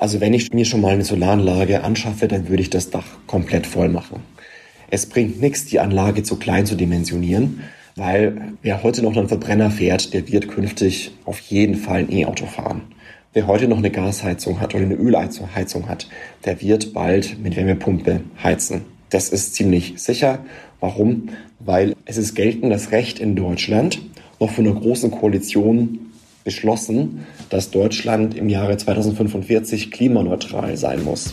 Also wenn ich mir schon mal eine Solaranlage anschaffe, dann würde ich das Dach komplett voll machen. Es bringt nichts, die Anlage zu klein zu dimensionieren, weil wer heute noch einen Verbrenner fährt, der wird künftig auf jeden Fall ein E-Auto fahren. Wer heute noch eine Gasheizung hat oder eine Ölheizung hat, der wird bald mit Wärmepumpe heizen. Das ist ziemlich sicher. Warum? Weil es ist geltendes Recht in Deutschland, noch von einer großen Koalition beschlossen, dass Deutschland im Jahre 2045 klimaneutral sein muss.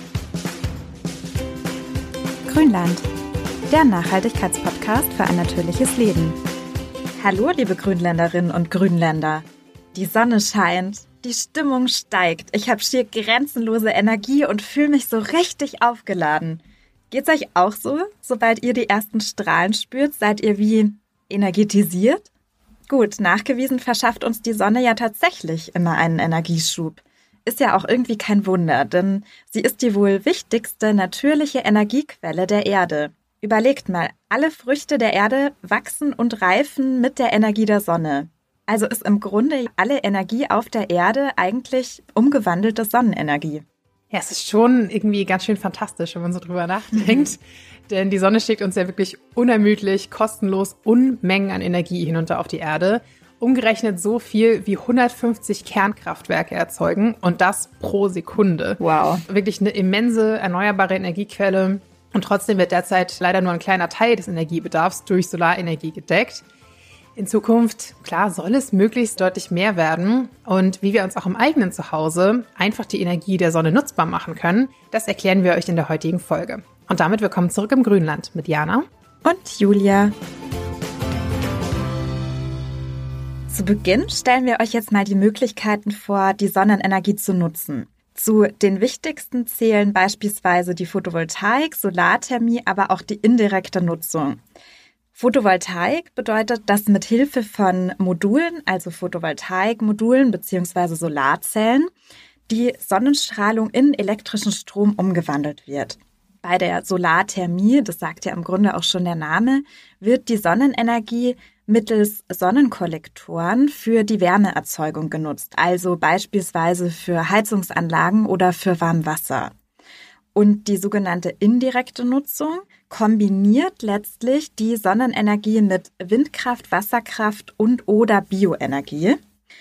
Grünland, der Nachhaltigkeitspodcast für ein natürliches Leben. Hallo, liebe Grünländerinnen und Grünländer. Die Sonne scheint, die Stimmung steigt. Ich habe schier grenzenlose Energie und fühle mich so richtig aufgeladen. Geht's euch auch so? Sobald ihr die ersten Strahlen spürt, seid ihr wie energetisiert? Gut, nachgewiesen verschafft uns die Sonne ja tatsächlich immer einen Energieschub. Ist ja auch irgendwie kein Wunder, denn sie ist die wohl wichtigste natürliche Energiequelle der Erde. Überlegt mal, alle Früchte der Erde wachsen und reifen mit der Energie der Sonne. Also ist im Grunde alle Energie auf der Erde eigentlich umgewandelte Sonnenenergie. Ja, es ist schon irgendwie ganz schön fantastisch, wenn man so drüber nachdenkt. Denn die Sonne schickt uns ja wirklich unermüdlich, kostenlos Unmengen an Energie hinunter auf die Erde. Umgerechnet so viel wie 150 Kernkraftwerke erzeugen und das pro Sekunde. Wow. Wirklich eine immense erneuerbare Energiequelle. Und trotzdem wird derzeit leider nur ein kleiner Teil des Energiebedarfs durch Solarenergie gedeckt. In Zukunft, klar, soll es möglichst deutlich mehr werden. Und wie wir uns auch im eigenen Zuhause einfach die Energie der Sonne nutzbar machen können, das erklären wir euch in der heutigen Folge. Und damit willkommen zurück im Grünland mit Jana und Julia. Zu Beginn stellen wir euch jetzt mal die Möglichkeiten vor, die Sonnenenergie zu nutzen. Zu den wichtigsten zählen beispielsweise die Photovoltaik, Solarthermie, aber auch die indirekte Nutzung. Photovoltaik bedeutet, dass mit Hilfe von Modulen, also Photovoltaikmodulen bzw. Solarzellen, die Sonnenstrahlung in elektrischen Strom umgewandelt wird. Bei der Solarthermie, das sagt ja im Grunde auch schon der Name, wird die Sonnenenergie mittels Sonnenkollektoren für die Wärmeerzeugung genutzt, also beispielsweise für Heizungsanlagen oder für Warmwasser. Und die sogenannte indirekte Nutzung kombiniert letztlich die Sonnenenergie mit Windkraft, Wasserkraft und/oder Bioenergie.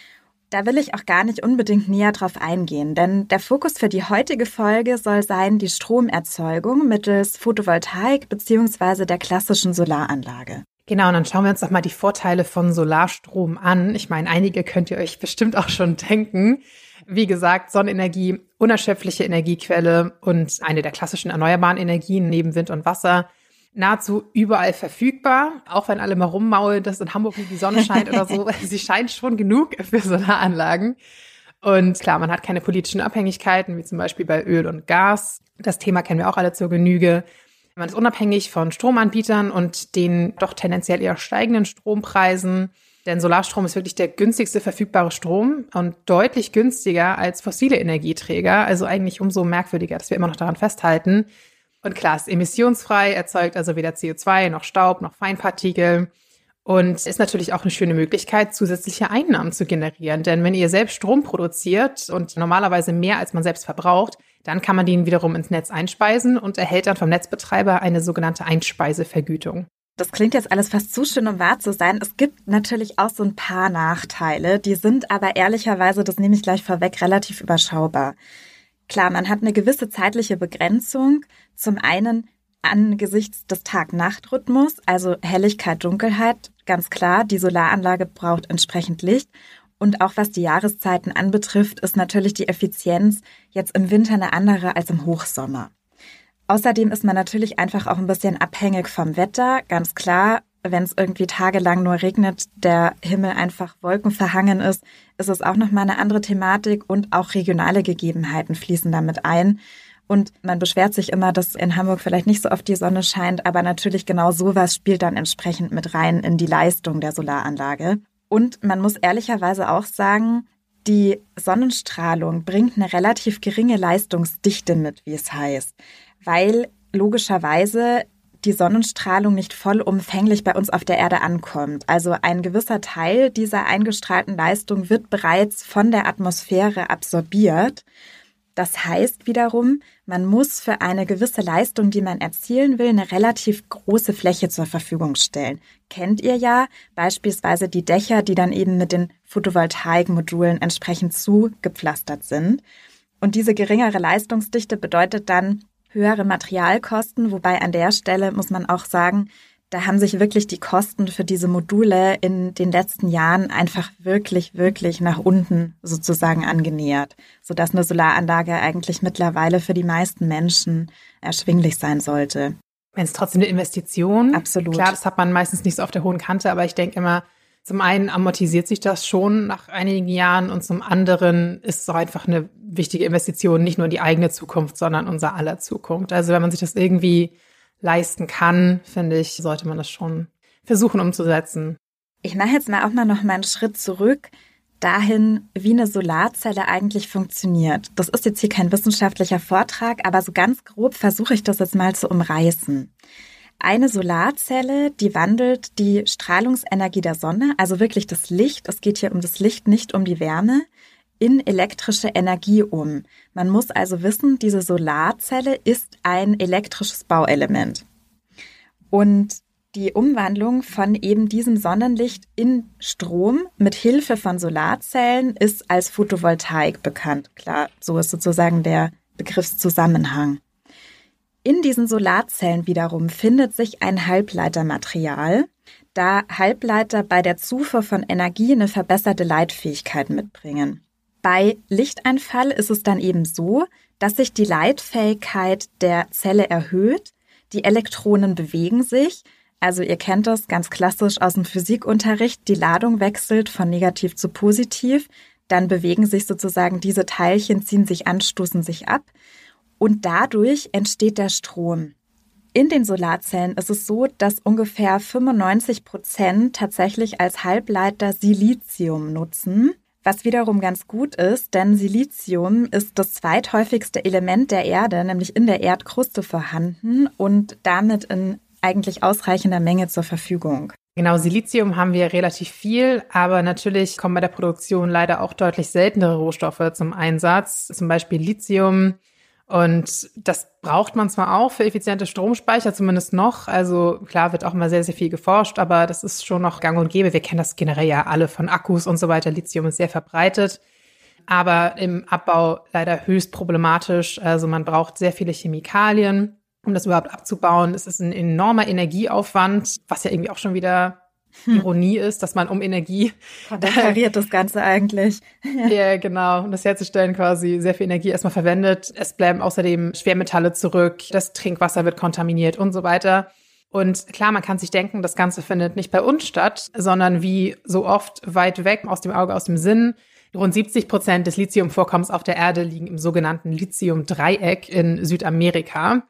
Da will ich auch gar nicht unbedingt näher drauf eingehen, denn der Fokus für die heutige Folge soll sein die Stromerzeugung mittels Photovoltaik bzw. der klassischen Solaranlage. Genau, und dann schauen wir uns doch mal die Vorteile von Solarstrom an. Ich meine, einige könnt ihr euch bestimmt auch schon denken. Wie gesagt, Sonnenenergie, unerschöpfliche Energiequelle und eine der klassischen erneuerbaren Energien neben Wind und Wasser. Nahezu überall verfügbar, auch wenn alle mal rummaulen, dass in Hamburg nie die Sonne scheint oder so. Sie scheint schon genug für Solaranlagen. Und klar, man hat keine politischen Abhängigkeiten, wie zum Beispiel bei Öl und Gas. Das Thema kennen wir auch alle zur Genüge. Man ist unabhängig von Stromanbietern und den doch tendenziell eher steigenden Strompreisen. Denn Solarstrom ist wirklich der günstigste verfügbare Strom und deutlich günstiger als fossile Energieträger. Also eigentlich umso merkwürdiger, dass wir immer noch daran festhalten. Und klar, ist emissionsfrei, erzeugt also weder CO2 noch Staub noch Feinpartikel und ist natürlich auch eine schöne Möglichkeit, zusätzliche Einnahmen zu generieren. Denn wenn ihr selbst Strom produziert und normalerweise mehr als man selbst verbraucht, dann kann man den wiederum ins Netz einspeisen und erhält dann vom Netzbetreiber eine sogenannte Einspeisevergütung. Das klingt jetzt alles fast zu schön, um wahr zu sein. Es gibt natürlich auch so ein paar Nachteile, die sind aber ehrlicherweise, das nehme ich gleich vorweg, relativ überschaubar. Klar, man hat eine gewisse zeitliche Begrenzung. Zum einen angesichts des Tag-Nacht-Rhythmus, also Helligkeit, Dunkelheit, ganz klar, die Solaranlage braucht entsprechend Licht. Und auch was die Jahreszeiten anbetrifft, ist natürlich die Effizienz jetzt im Winter eine andere als im Hochsommer. Außerdem ist man natürlich einfach auch ein bisschen abhängig vom Wetter. Ganz klar, wenn es irgendwie tagelang nur regnet, der Himmel einfach wolkenverhangen ist, ist es auch nochmal eine andere Thematik und auch regionale Gegebenheiten fließen damit ein. Und man beschwert sich immer, dass in Hamburg vielleicht nicht so oft die Sonne scheint, aber natürlich genau sowas spielt dann entsprechend mit rein in die Leistung der Solaranlage. Und man muss ehrlicherweise auch sagen, die Sonnenstrahlung bringt eine relativ geringe Leistungsdichte mit, wie es heißt, weil logischerweise die Sonnenstrahlung nicht vollumfänglich bei uns auf der Erde ankommt. Also ein gewisser Teil dieser eingestrahlten Leistung wird bereits von der Atmosphäre absorbiert. Das heißt wiederum, man muss für eine gewisse Leistung, die man erzielen will, eine relativ große Fläche zur Verfügung stellen. Kennt ihr ja beispielsweise die Dächer, die dann eben mit den Photovoltaikmodulen entsprechend zugepflastert sind. Und diese geringere Leistungsdichte bedeutet dann höhere Materialkosten, wobei an der Stelle muss man auch sagen, da haben sich wirklich die Kosten für diese Module in den letzten Jahren einfach wirklich, wirklich nach unten sozusagen angenähert, sodass eine Solaranlage eigentlich mittlerweile für die meisten Menschen erschwinglich sein sollte. Wenn es trotzdem eine Investition. Absolut. Klar, das hat man meistens nicht so auf der hohen Kante, aber ich denke immer, zum einen amortisiert sich das schon nach einigen Jahren und zum anderen ist es auch einfach eine wichtige Investition, nicht nur in die eigene Zukunft, sondern unser aller Zukunft. Also wenn man sich das irgendwie leisten kann, finde ich, sollte man das schon versuchen umzusetzen. Ich mache jetzt mal noch mal einen Schritt zurück dahin, wie eine Solarzelle eigentlich funktioniert. Das ist jetzt hier kein wissenschaftlicher Vortrag, aber so ganz grob versuche ich das jetzt mal zu umreißen. Eine Solarzelle, die wandelt die Strahlungsenergie der Sonne, also wirklich das Licht, es geht hier um das Licht, nicht um die Wärme, in elektrische Energie um. Man muss also wissen, diese Solarzelle ist ein elektrisches Bauelement. Und die Umwandlung von eben diesem Sonnenlicht in Strom mit Hilfe von Solarzellen ist als Photovoltaik bekannt. Klar, so ist sozusagen der Begriffszusammenhang. In diesen Solarzellen wiederum findet sich ein Halbleitermaterial, da Halbleiter bei der Zufuhr von Energie eine verbesserte Leitfähigkeit mitbringen. Bei Lichteinfall ist es dann eben so, dass sich die Leitfähigkeit der Zelle erhöht, die Elektronen bewegen sich, also ihr kennt das ganz klassisch aus dem Physikunterricht, die Ladung wechselt von negativ zu positiv, dann bewegen sich sozusagen diese Teilchen, ziehen sich an, stoßen sich ab und dadurch entsteht der Strom. In den Solarzellen ist es so, dass ungefähr 95% tatsächlich als Halbleiter Silizium nutzen. Was wiederum ganz gut ist, denn Silizium ist das zweithäufigste Element der Erde, nämlich in der Erdkruste vorhanden und damit in eigentlich ausreichender Menge zur Verfügung. Genau, Silizium haben wir relativ viel, aber natürlich kommen bei der Produktion leider auch deutlich seltenere Rohstoffe zum Einsatz, zum Beispiel Lithium. Und das braucht man zwar auch für effiziente Stromspeicher, zumindest noch. Also klar, wird auch immer sehr, sehr viel geforscht, aber das ist schon noch gang und gäbe. Wir kennen das generell ja alle von Akkus und so weiter. Lithium ist sehr verbreitet, aber im Abbau leider höchst problematisch. Also man braucht sehr viele Chemikalien, um das überhaupt abzubauen. Es ist ein enormer Energieaufwand, was ja irgendwie auch schon wieder Ironie ist, dass man um Energie konterkariert das Ganze eigentlich. Ja, genau. Um das herzustellen quasi sehr viel Energie erstmal verwendet. Es bleiben außerdem Schwermetalle zurück, das Trinkwasser wird kontaminiert und so weiter. Und klar, man kann sich denken, das Ganze findet nicht bei uns statt, sondern wie so oft weit weg, aus dem Auge, aus dem Sinn. Rund 70% des Lithiumvorkommens auf der Erde liegen im sogenannten Lithium-Dreieck in Südamerika.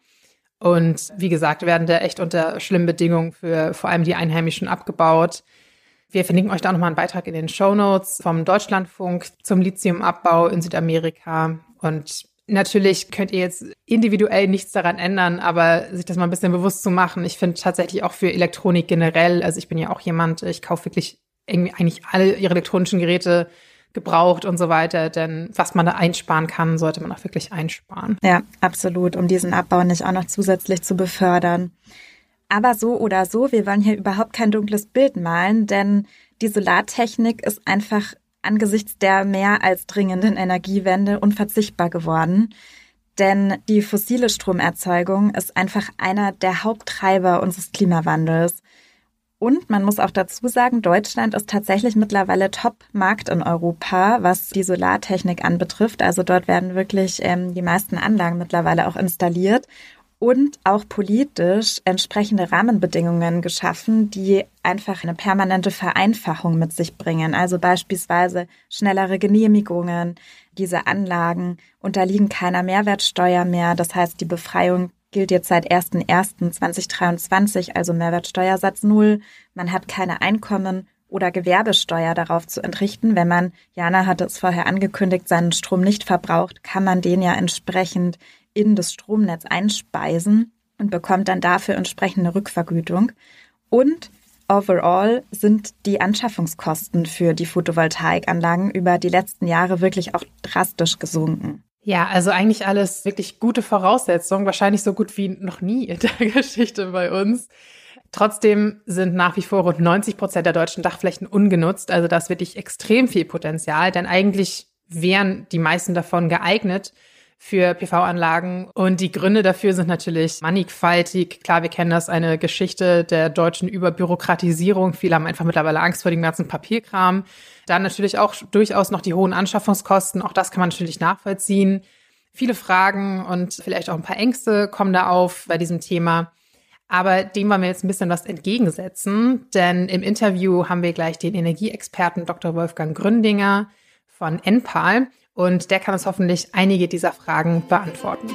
Und wie gesagt, werden da echt unter schlimmen Bedingungen für vor allem die Einheimischen abgebaut. Wir verlinken euch da nochmal einen Beitrag in den Shownotes vom Deutschlandfunk zum Lithiumabbau in Südamerika. Und natürlich könnt ihr jetzt individuell nichts daran ändern, aber sich das mal ein bisschen bewusst zu machen. Ich finde tatsächlich auch für Elektronik generell, also ich bin ja auch jemand, ich kaufe wirklich irgendwie eigentlich alle ihre elektronischen Geräte gebraucht und so weiter, denn was man da einsparen kann, sollte man auch wirklich einsparen. Ja, absolut, um diesen Abbau nicht auch noch zusätzlich zu befördern. Aber so oder so, wir wollen hier überhaupt kein dunkles Bild malen, denn die Solartechnik ist einfach angesichts der mehr als dringenden Energiewende unverzichtbar geworden. Denn die fossile Stromerzeugung ist einfach einer der Haupttreiber unseres Klimawandels. Und man muss auch dazu sagen, Deutschland ist tatsächlich mittlerweile Top-Markt in Europa, was die Solartechnik anbetrifft. Also dort werden wirklich die meisten Anlagen mittlerweile auch installiert und auch politisch entsprechende Rahmenbedingungen geschaffen, die einfach eine permanente Vereinfachung mit sich bringen. Also beispielsweise schnellere Genehmigungen. Diese Anlagen unterliegen keiner Mehrwertsteuer mehr. Das heißt, die Befreiung gilt jetzt seit 01.01.2023, also Mehrwertsteuersatz 0. Man hat keine Einkommen- oder Gewerbesteuer darauf zu entrichten. Wenn man, Jana hatte es vorher angekündigt, seinen Strom nicht verbraucht, kann man den ja entsprechend in das Stromnetz einspeisen und bekommt dann dafür entsprechende Rückvergütung. Und overall sind die Anschaffungskosten für die Photovoltaikanlagen über die letzten Jahre wirklich auch drastisch gesunken. Ja, also eigentlich alles wirklich gute Voraussetzungen, wahrscheinlich so gut wie noch nie in der Geschichte bei uns. Trotzdem sind nach wie vor rund 90% der deutschen Dachflächen ungenutzt. Also da ist wirklich extrem viel Potenzial, denn eigentlich wären die meisten davon geeignet für PV-Anlagen. Und die Gründe dafür sind natürlich mannigfaltig. Klar, wir kennen das, eine Geschichte der deutschen Überbürokratisierung. Viele haben einfach mittlerweile Angst vor dem ganzen Papierkram. Dann natürlich auch durchaus noch die hohen Anschaffungskosten. Auch das kann man natürlich nachvollziehen. Viele Fragen und vielleicht auch ein paar Ängste kommen da auf bei diesem Thema. Aber dem wollen wir jetzt ein bisschen was entgegensetzen, denn im Interview haben wir gleich den Energieexperten Dr. Wolfgang Gründinger von Enpal und der kann uns hoffentlich einige dieser Fragen beantworten.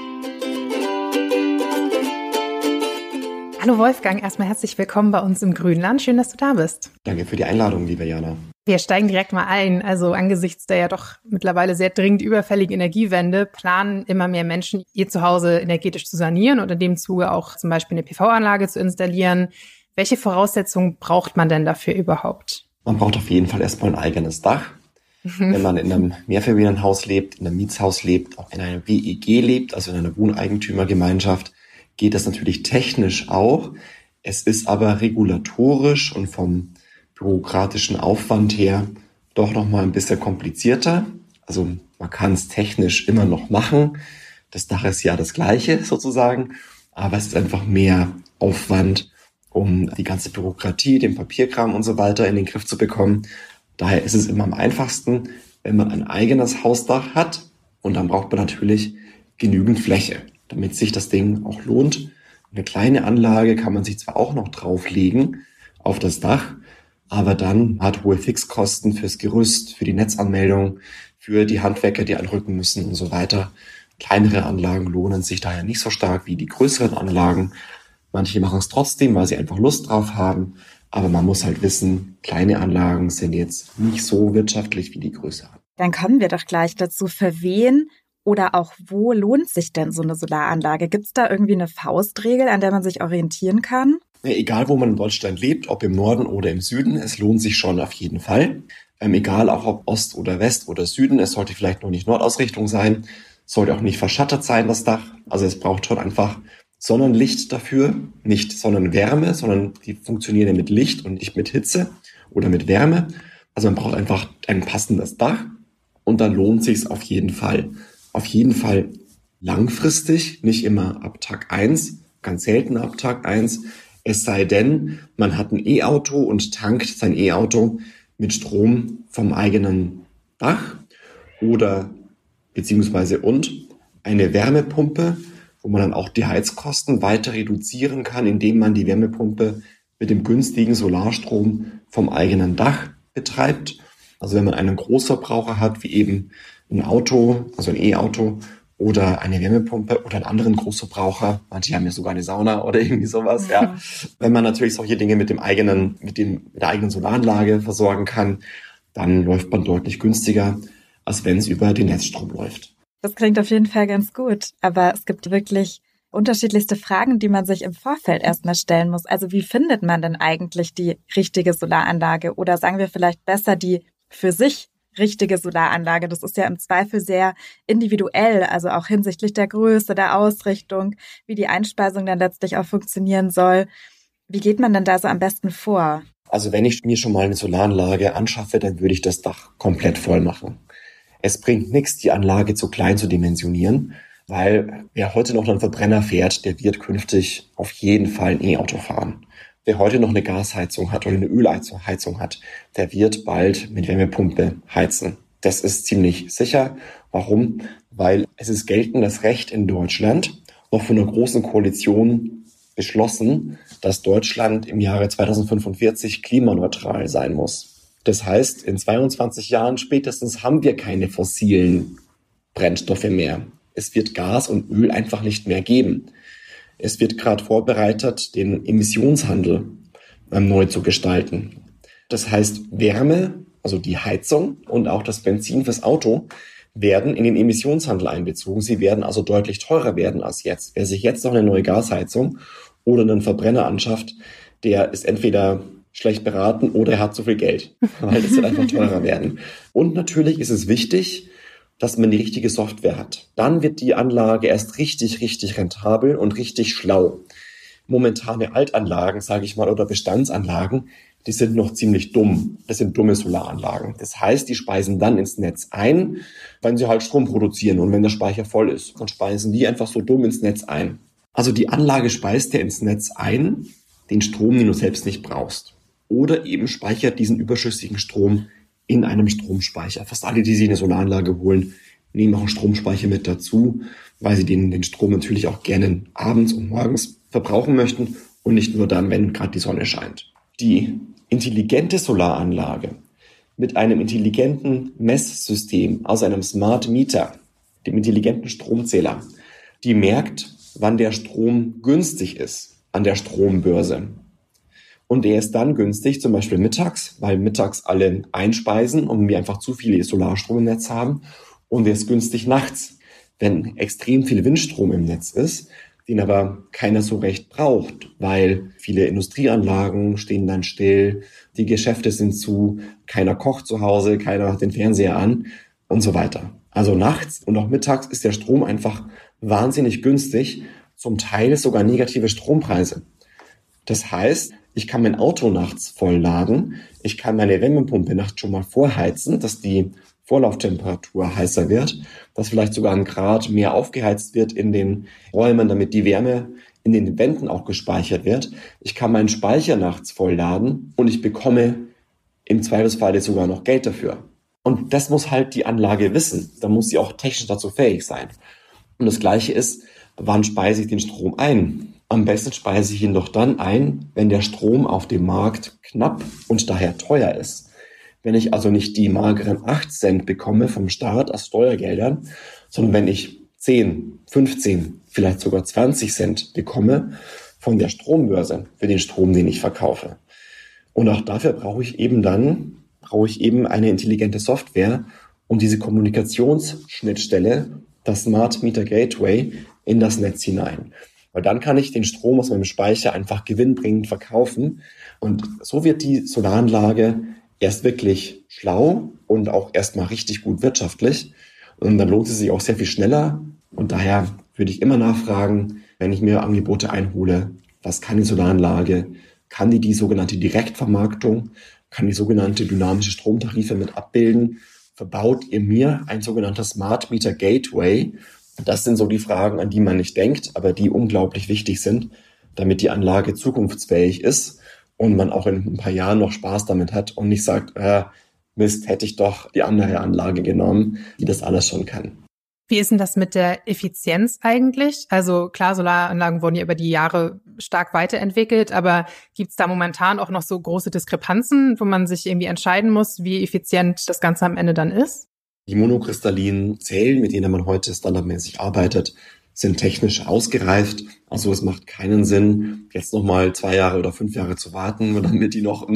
Hallo Wolfgang, erstmal herzlich willkommen bei uns im Grünland. Schön, dass du da bist. Danke für die Einladung, liebe Jana. Wir steigen direkt mal ein. Also angesichts der ja doch mittlerweile sehr dringend überfälligen Energiewende planen immer mehr Menschen, ihr Zuhause energetisch zu sanieren und in dem Zuge auch zum Beispiel eine PV-Anlage zu installieren. Welche Voraussetzungen braucht man denn dafür überhaupt? Man braucht auf jeden Fall erstmal ein eigenes Dach. Wenn man in einem Mehrfamilienhaus lebt, in einem Mietshaus lebt, auch in einer WEG lebt, also in einer Wohneigentümergemeinschaft, geht das natürlich technisch auch. Es ist aber regulatorisch und vom bürokratischen Aufwand her doch nochmal ein bisschen komplizierter. Also man kann es technisch immer noch machen. Das Dach ist ja das gleiche sozusagen, aber es ist einfach mehr Aufwand, um die ganze Bürokratie, den Papierkram und so weiter in den Griff zu bekommen. Daher ist es immer am einfachsten, wenn man ein eigenes Hausdach hat und dann braucht man natürlich genügend Fläche, damit sich das Ding auch lohnt. Eine kleine Anlage kann man sich zwar auch noch drauflegen auf das Dach, aber dann hat hohe Fixkosten fürs Gerüst, für die Netzanmeldung, für die Handwerker, die anrücken müssen und so weiter. Kleinere Anlagen lohnen sich daher nicht so stark wie die größeren Anlagen. Manche machen es trotzdem, weil sie einfach Lust drauf haben. Aber man muss halt wissen, kleine Anlagen sind jetzt nicht so wirtschaftlich wie die größeren. Dann kommen wir doch gleich dazu, für wen oder auch wo lohnt sich denn so eine Solaranlage? Gibt es da irgendwie eine Faustregel, an der man sich orientieren kann? Ja, egal, wo man in Deutschland lebt, ob im Norden oder im Süden, es lohnt sich schon auf jeden Fall. Egal auch ob Ost oder West oder Süden, es sollte vielleicht noch nicht Nordausrichtung sein, sollte auch nicht verschattert sein, das Dach. Also es braucht schon einfach Sonnenlicht dafür, nicht Sonnenwärme, sondern die funktionieren ja mit Licht und nicht mit Hitze oder mit Wärme. Also man braucht einfach ein passendes Dach und dann lohnt sich's auf jeden Fall. Auf jeden Fall langfristig, nicht immer ab Tag 1, ganz selten ab Tag 1. Es sei denn, man hat ein E-Auto und tankt sein E-Auto mit Strom vom eigenen Dach oder beziehungsweise und eine Wärmepumpe, wo man dann auch die Heizkosten weiter reduzieren kann, indem man die Wärmepumpe mit dem günstigen Solarstrom vom eigenen Dach betreibt. Also wenn man einen Großverbraucher hat, wie eben ein Auto, also ein E-Auto oder eine Wärmepumpe oder einen anderen Großverbraucher, manche haben ja sogar eine Sauna oder irgendwie sowas, ja. Wenn man natürlich solche Dinge mit der eigenen Solaranlage versorgen kann, dann läuft man deutlich günstiger, als wenn es über den Netzstrom läuft. Das klingt auf jeden Fall ganz gut, aber es gibt wirklich unterschiedlichste Fragen, die man sich im Vorfeld erstmal stellen muss. Also wie findet man denn eigentlich die richtige Solaranlage oder sagen wir vielleicht besser die für sich richtige Solaranlage? Das ist ja im Zweifel sehr individuell, also auch hinsichtlich der Größe, der Ausrichtung, wie die Einspeisung dann letztlich auch funktionieren soll. Wie geht man denn da so am besten vor? Also wenn ich mir schon mal eine Solaranlage anschaffe, dann würde ich das Dach komplett voll machen. Es bringt nichts, die Anlage zu klein zu dimensionieren, weil wer heute noch einen Verbrenner fährt, der wird künftig auf jeden Fall ein E-Auto fahren. Wer heute noch eine Gasheizung hat oder eine Ölheizung hat, der wird bald mit Wärmepumpe heizen. Das ist ziemlich sicher. Warum? Weil es ist geltendes Recht in Deutschland, auch von einer großen Koalition beschlossen, dass Deutschland im Jahre 2045 klimaneutral sein muss. Das heißt, in 22 Jahren spätestens haben wir keine fossilen Brennstoffe mehr. Es wird Gas und Öl einfach nicht mehr geben. Es wird gerade vorbereitet, den Emissionshandel neu zu gestalten. Das heißt, Wärme, also die Heizung und auch das Benzin fürs Auto werden in den Emissionshandel einbezogen. Sie werden also deutlich teurer werden als jetzt. Wer sich jetzt noch eine neue Gasheizung oder einen Verbrenner anschafft, der ist entweder schlecht beraten oder er hat zu viel Geld, weil das wird einfach teurer werden. Und natürlich ist es wichtig, dass man die richtige Software hat. Dann wird die Anlage erst richtig, richtig rentabel und richtig schlau. Momentane Altanlagen, sage ich mal, oder Bestandsanlagen, die sind noch ziemlich dumm. Das sind dumme Solaranlagen. Das heißt, die speisen dann ins Netz ein, wenn sie halt Strom produzieren und wenn der Speicher voll ist. Dann speisen die einfach so dumm ins Netz ein. Also die Anlage speist ja ins Netz ein, den Strom, den du selbst nicht brauchst. Oder eben speichert diesen überschüssigen Strom in einem Stromspeicher. Fast alle, die sich eine Solaranlage holen, nehmen auch einen Stromspeicher mit dazu, weil sie den Strom natürlich auch gerne abends und morgens verbrauchen möchten und nicht nur dann, wenn gerade die Sonne scheint. Die intelligente Solaranlage mit einem intelligenten Messsystem aus einem Smart Meter, dem intelligenten Stromzähler, die merkt, wann der Strom günstig ist an der Strombörse. Und der ist dann günstig, zum Beispiel mittags, weil mittags alle einspeisen und wir einfach zu viel Solarstrom im Netz haben. Und der ist günstig nachts, wenn extrem viel Windstrom im Netz ist, den aber keiner so recht braucht, weil viele Industrieanlagen stehen dann still, die Geschäfte sind zu, keiner kocht zu Hause, keiner hat den Fernseher an und so weiter. Also nachts und auch mittags ist der Strom einfach wahnsinnig günstig, zum Teil sogar negative Strompreise. Das heißt, ich kann mein Auto nachts vollladen, ich kann meine Wärmepumpe nachts schon mal vorheizen, dass die Vorlauftemperatur heißer wird, dass vielleicht sogar 1 Grad mehr aufgeheizt wird in den Räumen, damit die Wärme in den Wänden auch gespeichert wird. Ich kann meinen Speicher nachts vollladen und ich bekomme im Zweifelsfall sogar noch Geld dafür. Und das muss halt die Anlage wissen. Da muss sie auch technisch dazu fähig sein. Und das Gleiche ist, wann speise ich den Strom ein? Am besten speise ich ihn doch dann ein, wenn der Strom auf dem Markt knapp und daher teuer ist. Wenn ich also nicht die mageren 8 Cent bekomme vom Staat aus Steuergeldern, sondern wenn ich 10, 15, vielleicht sogar 20 Cent bekomme von der Strombörse für den Strom, den ich verkaufe. Und auch dafür brauche ich eben eine intelligente Software, um diese Kommunikationsschnittstelle, das Smart Meter Gateway, in das Netz hinein. Weil dann kann ich den Strom aus meinem Speicher einfach gewinnbringend verkaufen. Und so wird die Solaranlage erst wirklich schlau und auch erstmal richtig gut wirtschaftlich. Und dann lohnt sie sich auch sehr viel schneller. Und daher würde ich immer nachfragen, wenn ich mir Angebote einhole, was kann die Solaranlage? Kann die sogenannte Direktvermarktung? Kann die sogenannte dynamische Stromtarife mit abbilden? Verbaut ihr mir ein sogenanntes Smart Meter Gateway? Das sind so die Fragen, an die man nicht denkt, aber die unglaublich wichtig sind, damit die Anlage zukunftsfähig ist und man auch in ein paar Jahren noch Spaß damit hat und nicht sagt, Mist, hätte ich doch die andere Anlage genommen, die das alles schon kann. Wie ist denn das mit der Effizienz eigentlich? Also klar, Solaranlagen wurden ja über die Jahre stark weiterentwickelt, aber gibt es da momentan auch noch so große Diskrepanzen, wo man sich irgendwie entscheiden muss, wie effizient das Ganze am Ende dann ist? Die monokristallinen Zellen, mit denen man heute standardmäßig arbeitet, sind technisch ausgereift. Also es macht keinen Sinn, jetzt nochmal 2 Jahre oder 5 Jahre zu warten, damit die noch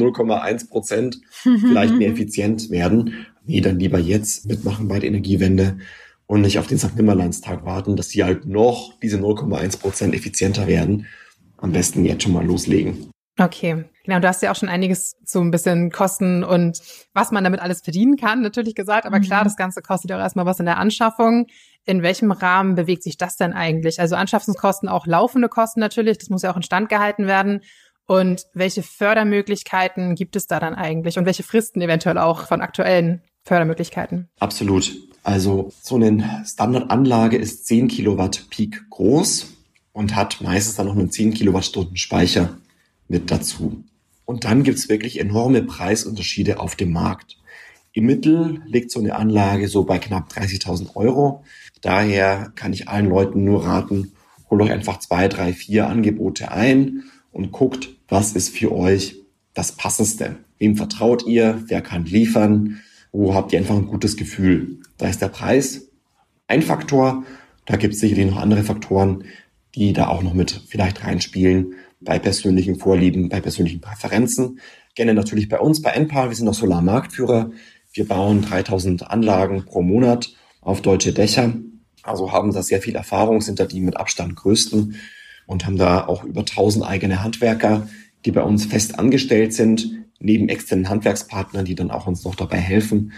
0,1% vielleicht mehr effizient werden. Nee, dann lieber jetzt mitmachen bei der Energiewende und nicht auf den Sankt-Nimmerleins-Tag warten, dass die halt noch diese 0,1% effizienter werden. Am besten jetzt schon mal loslegen. Okay, genau. Du hast ja auch schon einiges zu ein bisschen Kosten und was man damit alles verdienen kann, natürlich gesagt. Aber klar, das Ganze kostet auch erstmal was in der Anschaffung. In welchem Rahmen bewegt sich das denn eigentlich? Also Anschaffungskosten, auch laufende Kosten natürlich. Das muss ja auch instand gehalten werden. Und welche Fördermöglichkeiten gibt es da dann eigentlich? Und welche Fristen eventuell auch von aktuellen Fördermöglichkeiten? Absolut. Also so eine Standardanlage ist 10 Kilowatt Peak groß und hat meistens dann noch einen 10 Kilowattstunden Speicher mit dazu. Und dann gibt's wirklich enorme Preisunterschiede auf dem Markt. Im Mittel liegt so eine Anlage so bei knapp 30.000 Euro. Daher kann ich allen Leuten nur raten, holt euch einfach 2, 3, 4 Angebote ein und guckt, was ist für euch das Passendste. Wem vertraut ihr? Wer kann liefern? Wo habt ihr einfach ein gutes Gefühl? Da ist der Preis ein Faktor. Da gibt's sicherlich noch andere Faktoren, die da auch noch mit vielleicht reinspielen. Bei persönlichen Vorlieben, bei persönlichen Präferenzen. Gerne natürlich bei uns, bei Enpal. Wir sind auch Solarmarktführer. Wir bauen 3.000 Anlagen pro Monat auf deutsche Dächer. Also haben da sehr viel Erfahrung, sind da die mit Abstand größten und haben da auch über 1.000 eigene Handwerker, die bei uns fest angestellt sind, neben externen Handwerkspartnern, die dann auch uns noch dabei helfen.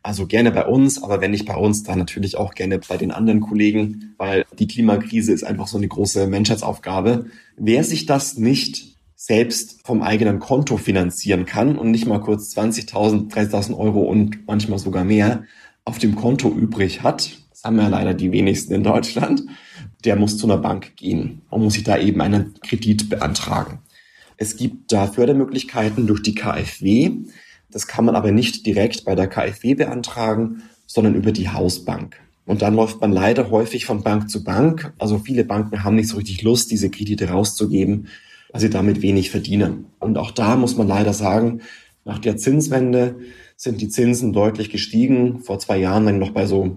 Also gerne bei uns, aber wenn nicht bei uns, dann natürlich auch gerne bei den anderen Kollegen, weil die Klimakrise ist einfach so eine große Menschheitsaufgabe. Wer sich das nicht selbst vom eigenen Konto finanzieren kann und nicht mal kurz 20.000, 30.000 Euro und manchmal sogar mehr auf dem Konto übrig hat, das haben ja leider die wenigsten in Deutschland, der muss zu einer Bank gehen und muss sich da eben einen Kredit beantragen. Es gibt da Fördermöglichkeiten durch die KfW. Das kann man aber nicht direkt bei der KfW beantragen, sondern über die Hausbank. Und dann läuft man leider häufig von Bank zu Bank. Also viele Banken haben nicht so richtig Lust, diese Kredite rauszugeben, weil sie damit wenig verdienen. Und auch da muss man leider sagen, nach der Zinswende sind die Zinsen deutlich gestiegen. Vor 2 Jahren waren noch bei so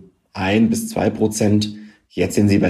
1-2%. Jetzt sind sie bei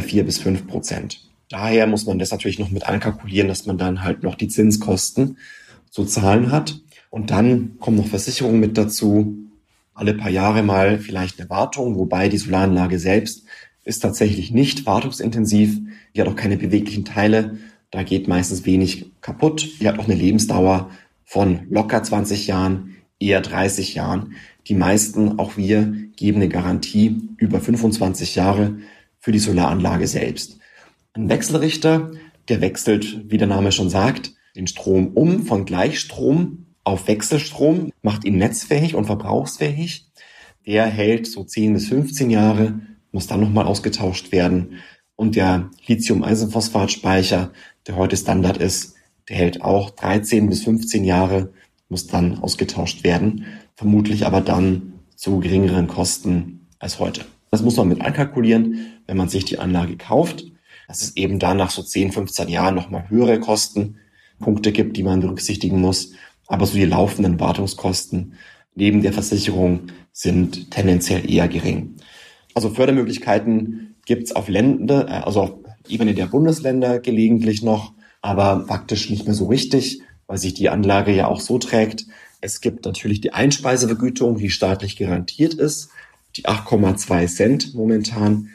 4-5%. Daher muss man das natürlich noch mit einkalkulieren, dass man dann halt noch die Zinskosten zu zahlen hat. Und dann kommen noch Versicherungen mit dazu. Alle paar Jahre mal vielleicht eine Wartung, wobei die Solaranlage selbst ist tatsächlich nicht wartungsintensiv. Die hat auch keine beweglichen Teile. Da geht meistens wenig kaputt. Die hat auch eine Lebensdauer von locker 20 Jahren, eher 30 Jahren. Die meisten, auch wir, geben eine Garantie über 25 Jahre für die Solaranlage selbst. Ein Wechselrichter, der wechselt, wie der Name schon sagt, den Strom um von Gleichstrom auf Wechselstrom, macht ihn netzfähig und verbrauchsfähig. Der hält so 10 bis 15 Jahre, muss dann nochmal ausgetauscht werden. Und der Lithium-Eisenphosphat-Speicher, der heute Standard ist, der hält auch 13 bis 15 Jahre, muss dann ausgetauscht werden. Vermutlich aber dann zu geringeren Kosten als heute. Das muss man mit einkalkulieren, wenn man sich die Anlage kauft. Dass es eben dann nach so 10, 15 Jahren nochmal höhere Kostenpunkte gibt, die man berücksichtigen muss. Aber so die laufenden Wartungskosten neben der Versicherung sind tendenziell eher gering. Also Fördermöglichkeiten gibt es auf Länder, also auf Ebene der Bundesländer gelegentlich noch, aber faktisch nicht mehr so richtig, weil sich die Anlage ja auch so trägt. Es gibt natürlich die Einspeisevergütung, die staatlich garantiert ist, die 8,2 Cent momentan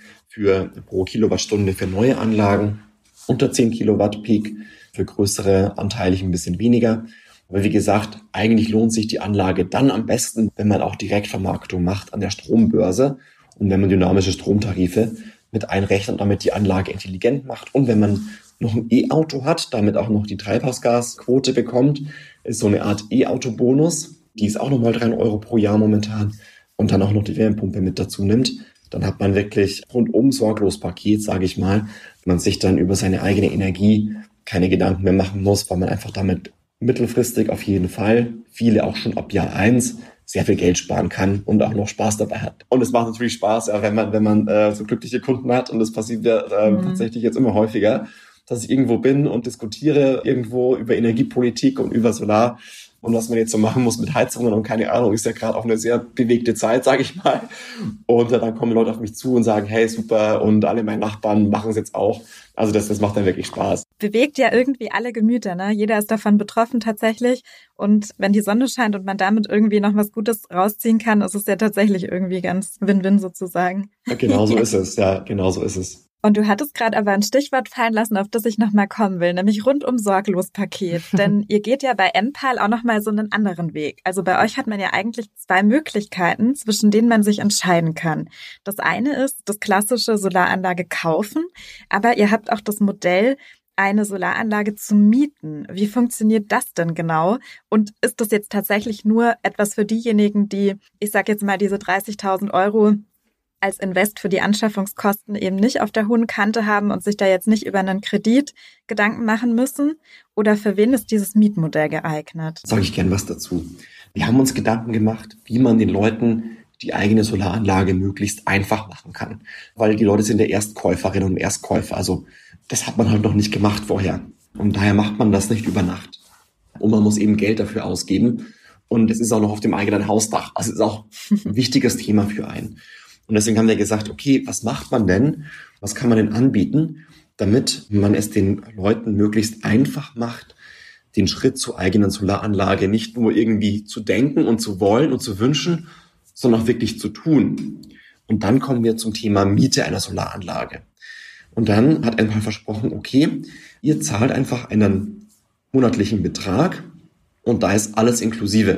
pro Kilowattstunde für neue Anlagen, unter 10 Kilowatt Peak, für größere anteilig ein bisschen weniger. Aber wie gesagt, eigentlich lohnt sich die Anlage dann am besten, wenn man auch Direktvermarktung macht an der Strombörse und wenn man dynamische Stromtarife mit einrechnet und damit die Anlage intelligent macht. Und wenn man noch ein E-Auto hat, damit auch noch die Treibhausgasquote bekommt, ist so eine Art E-Auto-Bonus. Die ist auch nochmal 3 Euro pro Jahr momentan und dann auch noch die Wärmepumpe mit dazu nimmt. Dann hat man wirklich rundum sorglos Paket, sage ich mal, man sich dann über seine eigene Energie keine Gedanken mehr machen muss, weil man einfach damit mittelfristig auf jeden Fall, viele auch schon ab Jahr 1, sehr viel Geld sparen kann und auch noch Spaß dabei hat. Und es macht natürlich Spaß, ja, wenn man so glückliche Kunden hat, und das passiert ja tatsächlich jetzt immer häufiger, dass ich irgendwo bin und diskutiere irgendwo über Energiepolitik und über Solar und was man jetzt so machen muss mit Heizungen und keine Ahnung, ist ja gerade auch eine sehr bewegte Zeit, sage ich mal. Und dann kommen Leute auf mich zu und sagen, hey, super, und alle meine Nachbarn machen es jetzt auch. Also das macht dann wirklich Spaß. Bewegt ja irgendwie alle Gemüter, ne? Jeder ist davon betroffen tatsächlich. Und wenn die Sonne scheint und man damit irgendwie noch was Gutes rausziehen kann, ist es ja tatsächlich irgendwie ganz Win-Win sozusagen. Ja, genau so ist es, ja, genau so ist es. Und du hattest gerade aber ein Stichwort fallen lassen, auf das ich nochmal kommen will, nämlich rundum sorglos Paket. Denn ihr geht ja bei Enpal auch nochmal so einen anderen Weg. Also bei euch hat man ja eigentlich 2 Möglichkeiten, zwischen denen man sich entscheiden kann. Das eine ist das klassische Solaranlage kaufen, aber ihr habt auch das Modell, eine Solaranlage zu mieten. Wie funktioniert das denn genau? Und ist das jetzt tatsächlich nur etwas für diejenigen, die, ich sage jetzt mal, diese 30.000 Euro als Invest für die Anschaffungskosten eben nicht auf der hohen Kante haben und sich da jetzt nicht über einen Kredit Gedanken machen müssen? Oder für wen ist dieses Mietmodell geeignet? Sage ich gern was dazu. Wir haben uns Gedanken gemacht, wie man den Leuten die eigene Solaranlage möglichst einfach machen kann. Weil die Leute sind ja Erstkäuferinnen und Erstkäufer. Also das hat man halt noch nicht gemacht vorher. Und daher macht man das nicht über Nacht. Und man muss eben Geld dafür ausgeben. Und es ist auch noch auf dem eigenen Hausdach. Also es ist auch ein wichtiges Thema für einen. Und deswegen haben wir gesagt, okay, was macht man denn? Was kann man denn anbieten, damit man es den Leuten möglichst einfach macht, den Schritt zur eigenen Solaranlage nicht nur irgendwie zu denken und zu wollen und zu wünschen, sondern auch wirklich zu tun. Und dann kommen wir zum Thema Miete einer Solaranlage. Und dann hat Enpal versprochen, okay, ihr zahlt einfach einen monatlichen Betrag und da ist alles inklusive.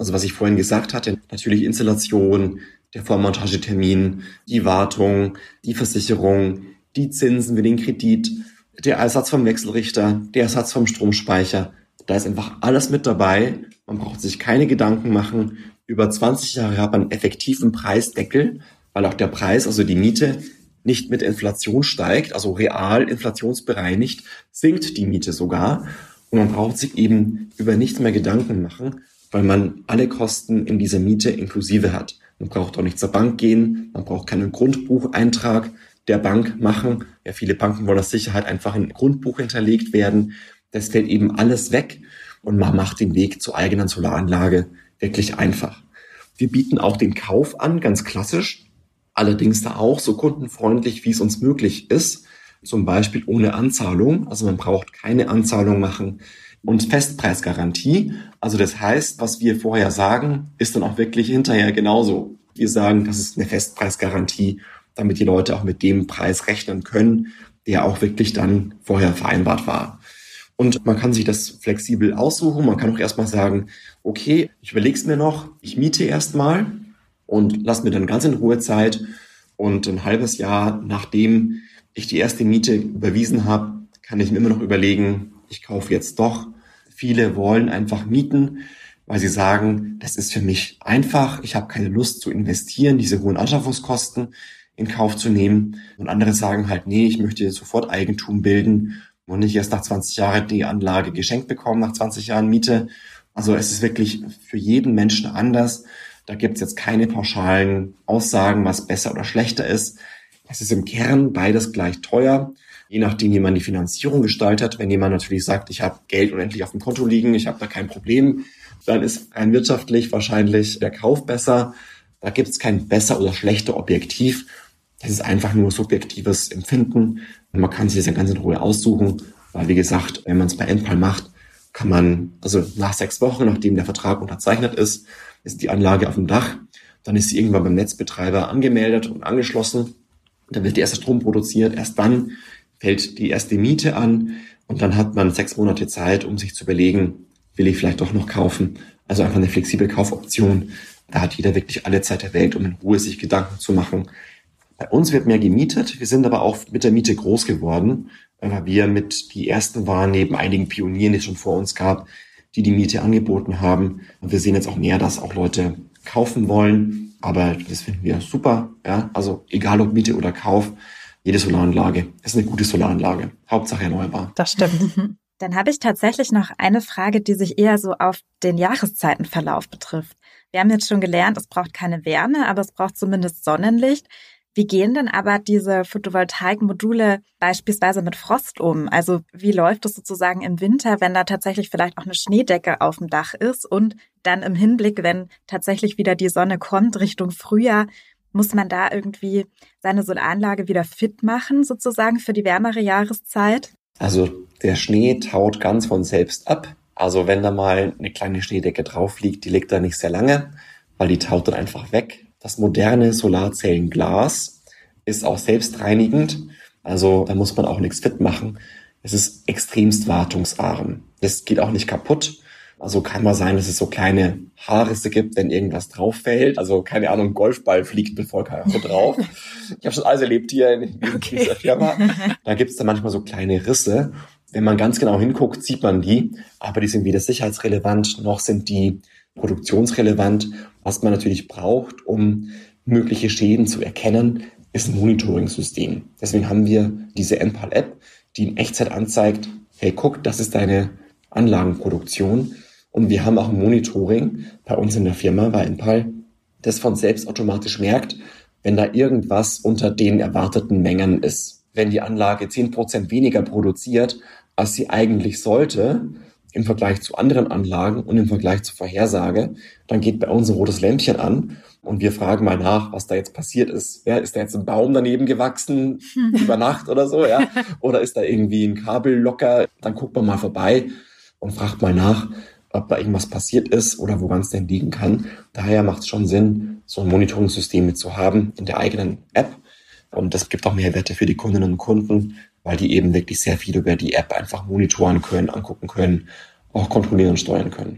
Also was ich vorhin gesagt hatte, natürlich Installation, der Vormontagetermin, die Wartung, die Versicherung, die Zinsen für den Kredit, der Ersatz vom Wechselrichter, der Ersatz vom Stromspeicher. Da ist einfach alles mit dabei. Man braucht sich keine Gedanken machen. Über 20 Jahre hat man einen effektiven Preisdeckel, weil auch der Preis, also die Miete, nicht mit Inflation steigt, also real inflationsbereinigt, sinkt die Miete sogar. Und man braucht sich eben über nichts mehr Gedanken machen, weil man alle Kosten in dieser Miete inklusive hat. Man braucht auch nicht zur Bank gehen, man braucht keinen Grundbucheintrag der Bank machen. Ja, viele Banken wollen aus Sicherheit einfach in ein Grundbuch hinterlegt werden. Das fällt eben alles weg und man macht den Weg zur eigenen Solaranlage wirklich einfach. Wir bieten auch den Kauf an, ganz klassisch. Allerdings da auch so kundenfreundlich, wie es uns möglich ist. Zum Beispiel ohne Anzahlung. Also man braucht keine Anzahlung machen. Und Festpreisgarantie. Also das heißt, was wir vorher sagen, ist dann auch wirklich hinterher genauso. Wir sagen, das ist eine Festpreisgarantie, damit die Leute auch mit dem Preis rechnen können, der auch wirklich dann vorher vereinbart war. Und man kann sich das flexibel aussuchen. Man kann auch erstmal sagen, okay, ich überlege es mir noch, ich miete erstmal und lass mir dann ganz in Ruhe Zeit. Und ein halbes Jahr, nachdem ich die erste Miete überwiesen habe, kann ich mir immer noch überlegen, ich kaufe jetzt doch. Viele wollen einfach mieten, weil sie sagen, das ist für mich einfach. Ich habe keine Lust zu investieren, diese hohen Anschaffungskosten in Kauf zu nehmen. Und andere sagen halt, nee, ich möchte sofort Eigentum bilden und nicht erst nach 20 Jahren die Anlage geschenkt bekommen, nach 20 Jahren Miete. Also es ist wirklich für jeden Menschen anders. Da gibt es jetzt keine pauschalen Aussagen, was besser oder schlechter ist. Es ist im Kern beides gleich teuer, je nachdem, wie man die Finanzierung gestaltet. Wenn jemand natürlich sagt, ich habe Geld unendlich auf dem Konto liegen, ich habe da kein Problem, dann ist rein wirtschaftlich wahrscheinlich der Kauf besser. Da gibt es kein besser oder schlechter Objektiv. Das ist einfach nur subjektives Empfinden. Und man kann sich das ja ganz in Ruhe aussuchen, weil wie gesagt, wenn man es bei Enpal macht, kann man, also nach 6 Wochen, nachdem der Vertrag unterzeichnet ist die Anlage auf dem Dach, dann ist sie irgendwann beim Netzbetreiber angemeldet und angeschlossen. Dann wird der erste Strom produziert, erst dann fällt die erste Miete an und dann hat man 6 Monate Zeit, um sich zu überlegen, will ich vielleicht doch noch kaufen. Also einfach eine flexible Kaufoption. Da hat jeder wirklich alle Zeit der Welt, um in Ruhe sich Gedanken zu machen. Bei uns wird mehr gemietet. Wir sind aber auch mit der Miete groß geworden, weil wir mit die ersten waren, neben einigen Pionieren, die es schon vor uns gab, die die Miete angeboten haben. Und wir sehen jetzt auch mehr, dass auch Leute kaufen wollen. Aber das finden wir super. Ja, also egal ob Miete oder Kauf, jede Solaranlage ist eine gute Solaranlage. Hauptsache erneuerbar. Das stimmt. Dann habe ich tatsächlich noch eine Frage, die sich eher so auf den Jahreszeitenverlauf betrifft. Wir haben jetzt schon gelernt, es braucht keine Wärme, aber es braucht zumindest Sonnenlicht. Wie gehen denn aber diese Photovoltaikmodule beispielsweise mit Frost um? Also wie läuft es sozusagen im Winter, wenn da tatsächlich vielleicht auch eine Schneedecke auf dem Dach ist und dann im Hinblick, wenn tatsächlich wieder die Sonne kommt Richtung Frühjahr, muss man da irgendwie seine Solaranlage wieder fit machen, sozusagen für die wärmere Jahreszeit? Also der Schnee taut ganz von selbst ab. Also wenn da mal eine kleine Schneedecke drauf liegt, die liegt da nicht sehr lange, weil die taut dann einfach weg. Das moderne Solarzellenglas ist auch selbstreinigend. Also da muss man auch nichts fit machen. Es ist extremst wartungsarm. Es geht auch nicht kaputt. Also kann mal sein, dass es so kleine Haarrisse gibt, wenn irgendwas drauf fällt. Also keine Ahnung, ein Golfball fliegt mit Vollkaracho drauf. Ich habe schon alles erlebt hier in dieser Firma. Da gibt es dann manchmal so kleine Risse. Wenn man ganz genau hinguckt, sieht man die. Aber die sind weder sicherheitsrelevant, noch sind die produktionsrelevant. Was man natürlich braucht, um mögliche Schäden zu erkennen, ist ein Monitoring-System. Deswegen haben wir diese Enpal-App, die in Echtzeit anzeigt, hey, guck, das ist deine Anlagenproduktion. Und wir haben auch ein Monitoring bei uns in der Firma, bei Enpal, das von selbst automatisch merkt, wenn da irgendwas unter den erwarteten Mengen ist. Wenn die Anlage 10% weniger produziert, als sie eigentlich sollte, im Vergleich zu anderen Anlagen und im Vergleich zur Vorhersage, dann geht bei uns ein rotes Lämpchen an und wir fragen mal nach, was da jetzt passiert ist. Ja, ist da jetzt ein Baum daneben gewachsen über Nacht oder so, ja? Oder ist da irgendwie ein Kabel locker? Dann guckt man mal vorbei und fragt mal nach, ob da irgendwas passiert ist oder woran es denn liegen kann. Daher macht es schon Sinn, so ein Monitoring-System mit zu haben in der eigenen App. Und das gibt auch Mehrwerte für die Kundinnen und Kunden, weil die eben wirklich sehr viel über die App einfach monitoren können, angucken können, auch kontrollieren und steuern können.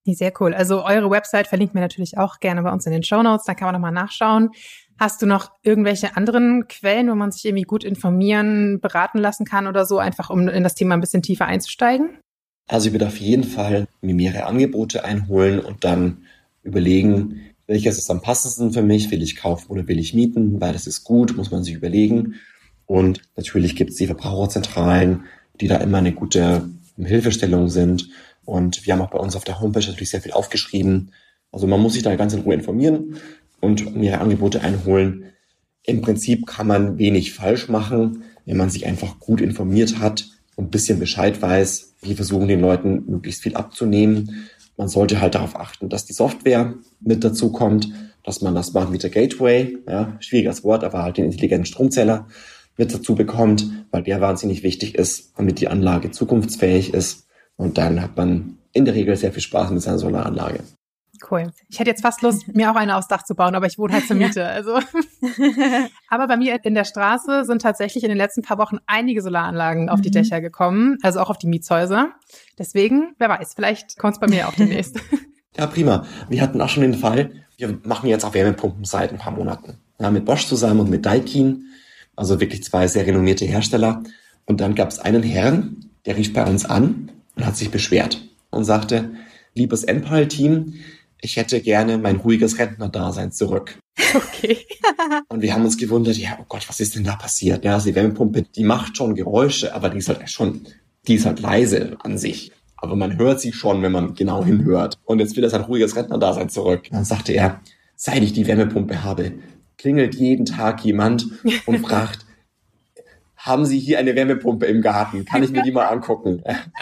Sehr cool. Also eure Website verlinkt mir natürlich auch gerne bei uns in den Shownotes, da kann man nochmal nachschauen. Hast du noch irgendwelche anderen Quellen, wo man sich irgendwie gut informieren, beraten lassen kann oder so, einfach um in das Thema ein bisschen tiefer einzusteigen? Also ich würde auf jeden Fall mir mehrere Angebote einholen und dann überlegen, welches ist am passendsten für mich, will ich kaufen oder will ich mieten, weil das ist gut, muss man sich überlegen. Und natürlich gibt es die Verbraucherzentralen, die da immer eine gute Hilfestellung sind. Und wir haben auch bei uns auf der Homepage natürlich sehr viel aufgeschrieben. Also man muss sich da ganz in Ruhe informieren und mehrere Angebote einholen. Im Prinzip kann man wenig falsch machen, wenn man sich einfach gut informiert hat und ein bisschen Bescheid weiß. Wir versuchen den Leuten möglichst viel abzunehmen. Man sollte halt darauf achten, dass die Software mit dazu kommt, dass man das Smart Meter Gateway, ja, schwieriges Wort, aber halt den intelligenten Stromzähler mit dazu bekommt, weil der wahnsinnig wichtig ist, damit die Anlage zukunftsfähig ist. Und dann hat man in der Regel sehr viel Spaß mit seiner Solaranlage. Cool. Ich hätte jetzt fast Lust, mir auch eine aufs Dach zu bauen, aber ich wohne halt zur Miete. Also. Aber bei mir in der Straße sind tatsächlich in den letzten paar Wochen einige Solaranlagen auf die Dächer gekommen, also auch auf die Mietshäuser. Deswegen, wer weiß, vielleicht kommt es bei mir auch demnächst. Ja, prima. Wir hatten auch schon den Fall, wir machen jetzt auch Wärmepumpen seit ein paar Monaten. Ja, mit Bosch zusammen und mit Daikin, also wirklich 2 sehr renommierte Hersteller. Und dann gab es einen Herrn, der rief bei uns an und hat sich beschwert und sagte, liebes Enpal-Team, ich hätte gerne mein ruhiges Rentnerdasein zurück. Okay. Und wir haben uns gewundert, ja, oh Gott, was ist denn da passiert? Ja, also die Wärmepumpe, die macht schon Geräusche, aber die ist halt leise an sich. Aber man hört sie schon, wenn man genau hinhört. Und jetzt will er sein ruhiges Rentnerdasein zurück. Und dann sagte er, seit ich die Wärmepumpe habe, klingelt jeden Tag jemand und fragt, haben Sie hier eine Wärmepumpe im Garten? Kann ich mir die mal angucken?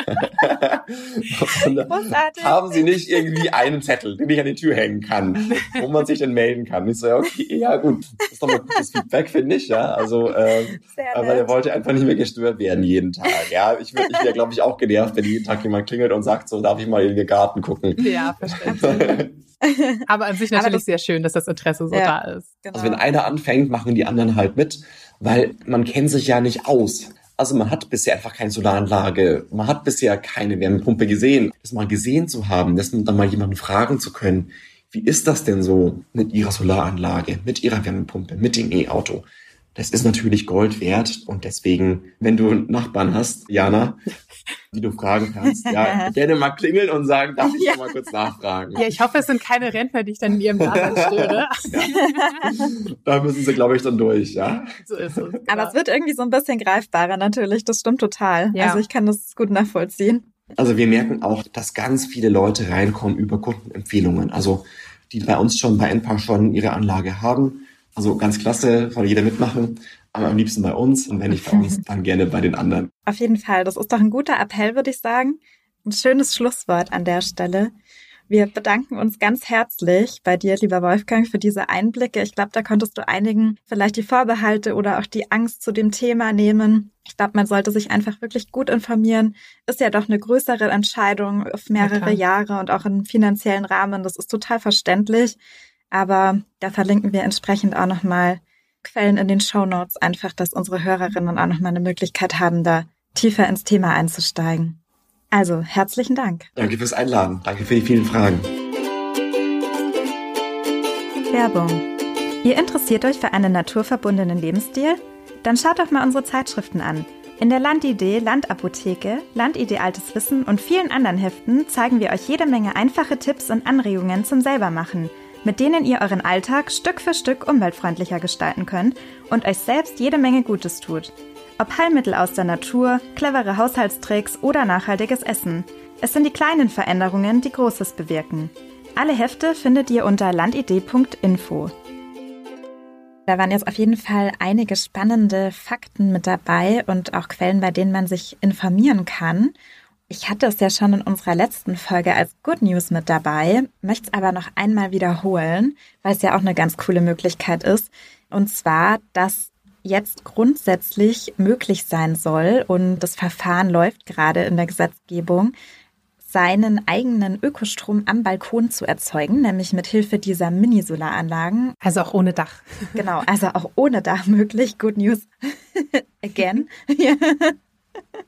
Haben Sie nicht irgendwie einen Zettel, den ich an die Tür hängen kann, wo man sich dann melden kann? Ich so, ja, okay, ja gut, das ist doch mal gutes Feedback, finde ich, ja. Also, aber er wollte einfach nicht mehr gestört werden jeden Tag. Ja, ich wäre, glaube ich, auch genervt, wenn jeden Tag jemand klingelt und sagt, so, darf ich mal in den Garten gucken? Ja, verständlich. Aber an sich natürlich sehr schön, dass das Interesse so da ist. Genau. Also wenn einer anfängt, machen die anderen halt mit, weil man kennt sich ja nicht aus. Also man hat bisher einfach keine Solaranlage, man hat bisher keine Wärmepumpe gesehen. Das mal gesehen zu haben, das dann mal jemanden fragen zu können, wie ist das denn so mit Ihrer Solaranlage, mit Ihrer Wärmepumpe, mit dem E-Auto? Das ist natürlich Gold wert und deswegen, wenn du Nachbarn hast, Jana, die du fragen kannst, ja, gerne mal klingeln und sagen, darf ich mal kurz nachfragen? Ja, ich hoffe, es sind keine Rentner, die ich dann in ihrem Dasein störe. Da müssen sie, glaube ich, dann durch, ja. So ist es. Aber es wird irgendwie so ein bisschen greifbarer natürlich, das stimmt total. Ja. Also ich kann das gut nachvollziehen. Also wir merken auch, dass ganz viele Leute reinkommen über Kundenempfehlungen, also die bei uns schon bei Enpal schon ihre Anlage haben. Also ganz klasse, soll jeder mitmachen, aber am liebsten bei uns und wenn nicht bei uns, dann gerne bei den anderen. Auf jeden Fall, das ist doch ein guter Appell, würde ich sagen. Ein schönes Schlusswort an der Stelle. Wir bedanken uns ganz herzlich bei dir, lieber Wolfgang, für diese Einblicke. Ich glaube, da konntest du einigen vielleicht die Vorbehalte oder auch die Angst zu dem Thema nehmen. Ich glaube, man sollte sich einfach wirklich gut informieren. Ist ja doch eine größere Entscheidung auf mehrere Jahre und auch im finanziellen Rahmen. Das ist total verständlich. Aber da verlinken wir entsprechend auch nochmal Quellen in den Shownotes, einfach, dass unsere Hörerinnen auch nochmal eine Möglichkeit haben, da tiefer ins Thema einzusteigen. Also, herzlichen Dank. Danke fürs Einladen. Danke für die vielen Fragen. Werbung. Ihr interessiert euch für einen naturverbundenen Lebensstil? Dann schaut doch mal unsere Zeitschriften an. In der Landidee, Landapotheke, Landidee Altes Wissen und vielen anderen Heften zeigen wir euch jede Menge einfache Tipps und Anregungen zum Selbermachen, mit denen ihr euren Alltag Stück für Stück umweltfreundlicher gestalten könnt und euch selbst jede Menge Gutes tut. Ob Heilmittel aus der Natur, clevere Haushaltstricks oder nachhaltiges Essen. Es sind die kleinen Veränderungen, die Großes bewirken. Alle Hefte findet ihr unter landidee.info. Da waren jetzt auf jeden Fall einige spannende Fakten mit dabei und auch Quellen, bei denen man sich informieren kann. Ich hatte es ja schon in unserer letzten Folge als Good News mit dabei, möchte es aber noch einmal wiederholen, weil es ja auch eine ganz coole Möglichkeit ist. Und zwar, dass jetzt grundsätzlich möglich sein soll, und das Verfahren läuft gerade in der Gesetzgebung, seinen eigenen Ökostrom am Balkon zu erzeugen, nämlich mit Hilfe dieser Mini-Solaranlagen. Also auch ohne Dach. Genau, also auch ohne Dach möglich. Good News again.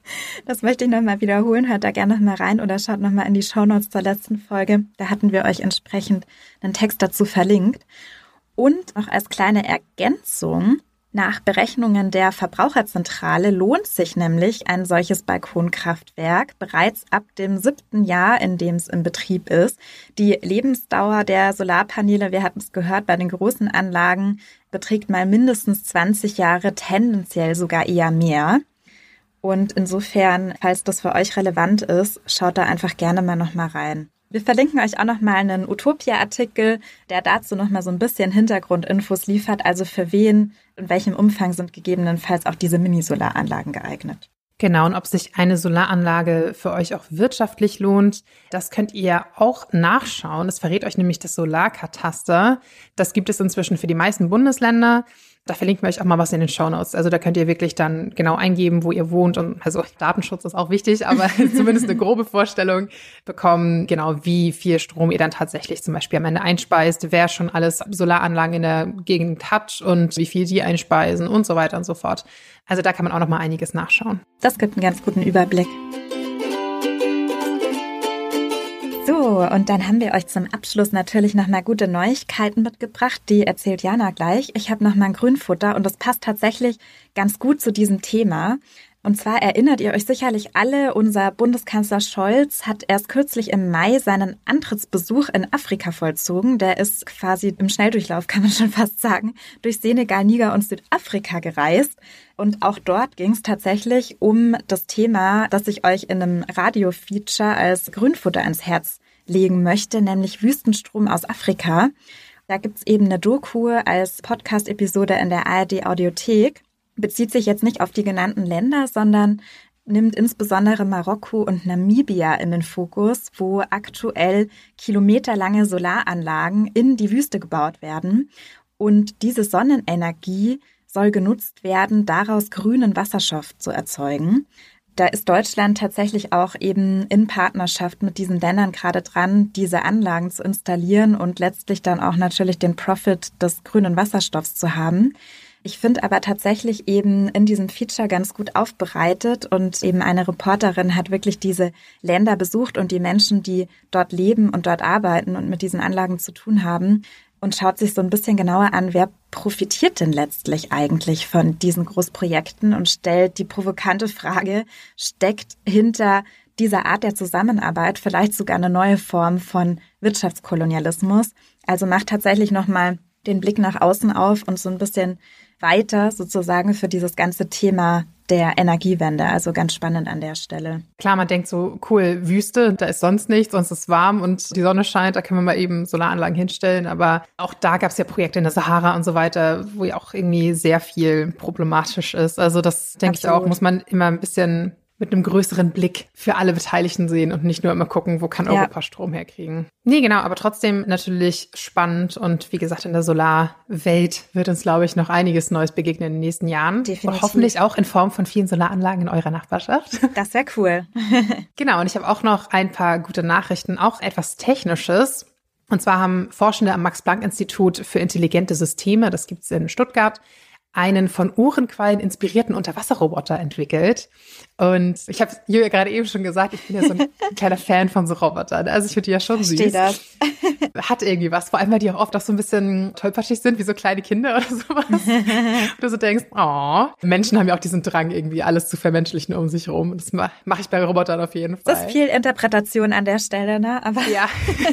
Das möchte ich nochmal wiederholen. Hört da gerne nochmal rein oder schaut nochmal in die Shownotes zur letzten Folge. Da hatten wir euch entsprechend einen Text dazu verlinkt. Und noch als kleine Ergänzung: Nach Berechnungen der Verbraucherzentrale lohnt sich nämlich ein solches Balkonkraftwerk bereits ab dem 7. Jahr, in dem es in Betrieb ist. Die Lebensdauer der Solarpaneele, wir hatten es gehört, bei den großen Anlagen beträgt mal mindestens 20 Jahre, tendenziell sogar eher mehr. Und insofern, falls das für euch relevant ist, schaut da einfach gerne mal nochmal rein. Wir verlinken euch auch nochmal einen Utopia-Artikel, der dazu nochmal so ein bisschen Hintergrundinfos liefert. Also für wen, in welchem Umfang sind gegebenenfalls auch diese Mini-Solaranlagen geeignet. Genau, und ob sich eine Solaranlage für euch auch wirtschaftlich lohnt, das könnt ihr auch nachschauen. Das verrät euch nämlich das Solarkataster. Das gibt es inzwischen für die meisten Bundesländer. Da verlinken wir euch auch mal was in den Shownotes. Also da könnt ihr wirklich dann genau eingeben, wo ihr wohnt. Und also Datenschutz ist auch wichtig, aber zumindest eine grobe Vorstellung bekommen, genau wie viel Strom ihr dann tatsächlich zum Beispiel am Ende einspeist, wer schon alles Solaranlagen in der Gegend hat und wie viel die einspeisen und so weiter und so fort. Also da kann man auch noch mal einiges nachschauen. Das gibt einen ganz guten Überblick. So, und dann haben wir euch zum Abschluss natürlich noch mal gute Neuigkeiten mitgebracht. Die erzählt Jana gleich. Ich habe noch mal ein Grünfutter und das passt tatsächlich ganz gut zu diesem Thema. Und zwar erinnert ihr euch sicherlich alle, unser Bundeskanzler Scholz hat erst kürzlich im Mai seinen Antrittsbesuch in Afrika vollzogen. Der ist quasi im Schnelldurchlauf, kann man schon fast sagen, durch Senegal, Niger und Südafrika gereist. Und auch dort ging es tatsächlich um das Thema, das ich euch in einem Radio-Feature als Grünfutter ins Herz legen möchte, nämlich Wüstenstrom aus Afrika. Da gibt's eben eine Doku als Podcast-Episode in der ARD-Audiothek. Bezieht sich jetzt nicht auf die genannten Länder, sondern nimmt insbesondere Marokko und Namibia in den Fokus, wo aktuell kilometerlange Solaranlagen in die Wüste gebaut werden. Und diese Sonnenenergie soll genutzt werden, daraus grünen Wasserstoff zu erzeugen. Da ist Deutschland tatsächlich auch eben in Partnerschaft mit diesen Ländern gerade dran, diese Anlagen zu installieren und letztlich dann auch natürlich den Profit des grünen Wasserstoffs zu haben. Ich finde aber tatsächlich eben in diesem Feature ganz gut aufbereitet und eben eine Reporterin hat wirklich diese Länder besucht und die Menschen, die dort leben und dort arbeiten und mit diesen Anlagen zu tun haben und schaut sich so ein bisschen genauer an, wer profitiert denn letztlich eigentlich von diesen Großprojekten und stellt die provokante Frage, steckt hinter dieser Art der Zusammenarbeit vielleicht sogar eine neue Form von Wirtschaftskolonialismus? Also macht tatsächlich nochmal den Blick nach außen auf und so ein bisschen weiter sozusagen für dieses ganze Thema der Energiewende. Also ganz spannend an der Stelle. Klar, man denkt so, cool, Wüste, da ist sonst nichts, sonst ist warm und die Sonne scheint, da können wir mal eben Solaranlagen hinstellen. Aber auch da gab es ja Projekte in der Sahara und so weiter, wo ja auch irgendwie sehr viel problematisch ist. Also das denke ich auch, muss man immer ein bisschen mit einem größeren Blick für alle Beteiligten sehen und nicht nur immer gucken, wo kann Europa Strom herkriegen. Nee, genau, aber trotzdem natürlich spannend und wie gesagt, in der Solarwelt wird uns, glaube ich, noch einiges Neues begegnen in den nächsten Jahren. Definitiv. Und hoffentlich auch in Form von vielen Solaranlagen in eurer Nachbarschaft. Das wäre cool. Genau, und ich habe auch noch ein paar gute Nachrichten, auch etwas Technisches. Und zwar haben Forschende am Max-Planck-Institut für intelligente Systeme, das gibt's in Stuttgart, einen von Uhrenquallen inspirierten Unterwasserroboter entwickelt. Und ich habe Julia gerade eben schon gesagt, ich bin ja so ein kleiner Fan von so Robotern. Also ich finde die ja schon süß. Das. Hat irgendwie was, vor allem, weil die auch oft auch so ein bisschen tollpatschig sind, wie so kleine Kinder oder sowas. Und du so denkst, oh, Menschen haben ja auch diesen Drang, irgendwie alles zu vermenschlichen um sich herum. Und das mache ich bei Robotern auf jeden Fall. Das ist viel Interpretation an der Stelle, ne? Aber ja.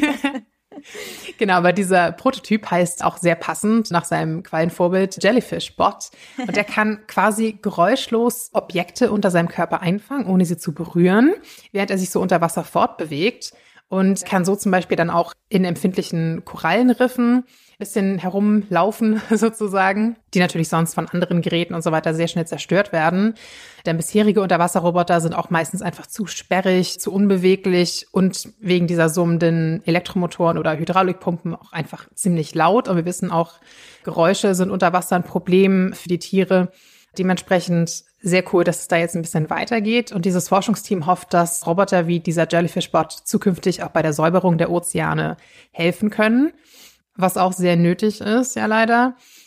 Genau, aber dieser Prototyp heißt auch sehr passend nach seinem Quallenvorbild Jellyfish Bot. Und der kann quasi geräuschlos Objekte unter seinem Körper einfangen, ohne sie zu berühren, während er sich so unter Wasser fortbewegt. Und kann so zum Beispiel dann auch in empfindlichen Korallenriffen ein bisschen herumlaufen sozusagen, die natürlich sonst von anderen Geräten und so weiter sehr schnell zerstört werden. Denn bisherige Unterwasserroboter sind auch meistens einfach zu sperrig, zu unbeweglich und wegen dieser summenden Elektromotoren oder Hydraulikpumpen auch einfach ziemlich laut. Und wir wissen auch, Geräusche sind unter Wasser ein Problem für die Tiere. Dementsprechend sehr cool, dass es da jetzt ein bisschen weitergeht. Und dieses Forschungsteam hofft, dass Roboter wie dieser Jellyfish-Bot zukünftig auch bei der Säuberung der Ozeane helfen können, was auch sehr nötig ist, ja leider.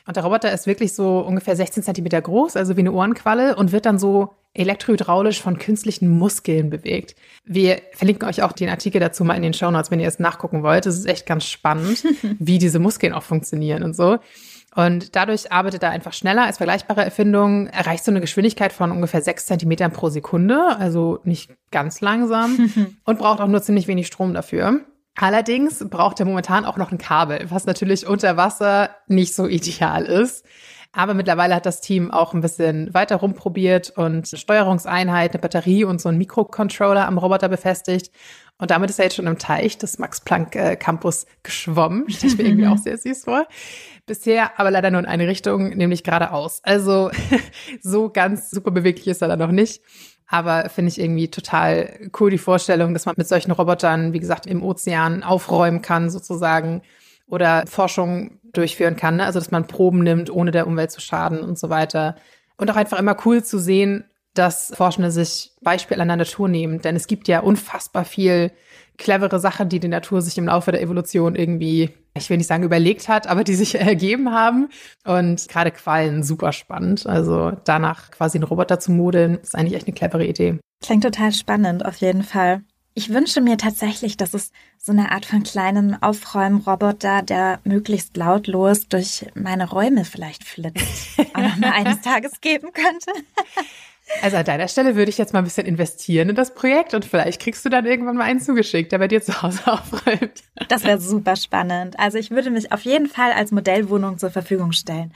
Und der Roboter ist wirklich so ungefähr 16 Zentimeter groß, also wie eine Ohrenqualle, und wird dann so elektrohydraulisch von künstlichen Muskeln bewegt. Wir verlinken euch auch den Artikel dazu mal in den Shownotes, wenn ihr es nachgucken wollt. Es ist echt ganz spannend, wie diese Muskeln auch funktionieren und so. Und dadurch arbeitet er einfach schneller als vergleichbare Erfindungen, erreicht so eine Geschwindigkeit von ungefähr 6 Zentimetern pro Sekunde, also nicht ganz langsam und braucht auch nur ziemlich wenig Strom dafür. Allerdings braucht er momentan auch noch ein Kabel, was natürlich unter Wasser nicht so ideal ist. Aber mittlerweile hat das Team auch ein bisschen weiter rumprobiert und eine Steuerungseinheit, eine Batterie und so einen Mikrocontroller am Roboter befestigt. Und damit ist er jetzt schon im Teich des Max-Planck-Campus geschwommen. Stelle ich mir irgendwie auch sehr süß vor. Bisher aber leider nur in eine Richtung, nämlich geradeaus. Also so ganz super beweglich ist er da noch nicht. Aber finde ich irgendwie total cool, die Vorstellung, dass man mit solchen Robotern, wie gesagt, im Ozean aufräumen kann sozusagen oder Forschung durchführen kann. Ne? Also dass man Proben nimmt, ohne der Umwelt zu schaden und so weiter. Und auch einfach immer cool zu sehen, dass Forschende sich Beispiel an der Natur nehmen. Denn es gibt ja unfassbar viel clevere Sachen, die die Natur sich im Laufe der Evolution irgendwie, ich will nicht sagen überlegt hat, aber die sich ergeben haben. Und gerade Quallen, super spannend. Also danach quasi einen Roboter zu modeln, ist eigentlich echt eine clevere Idee. Klingt total spannend, auf jeden Fall. Ich wünsche mir tatsächlich, dass es so eine Art von kleinen Aufräumroboter, der möglichst lautlos durch meine Räume vielleicht flitzt, auch noch mal eines Tages geben könnte. Also an deiner Stelle würde ich jetzt mal ein bisschen investieren in das Projekt und vielleicht kriegst du dann irgendwann mal einen zugeschickt, der bei dir zu Hause aufräumt. Das wäre super spannend. Also ich würde mich auf jeden Fall als Modellwohnung zur Verfügung stellen.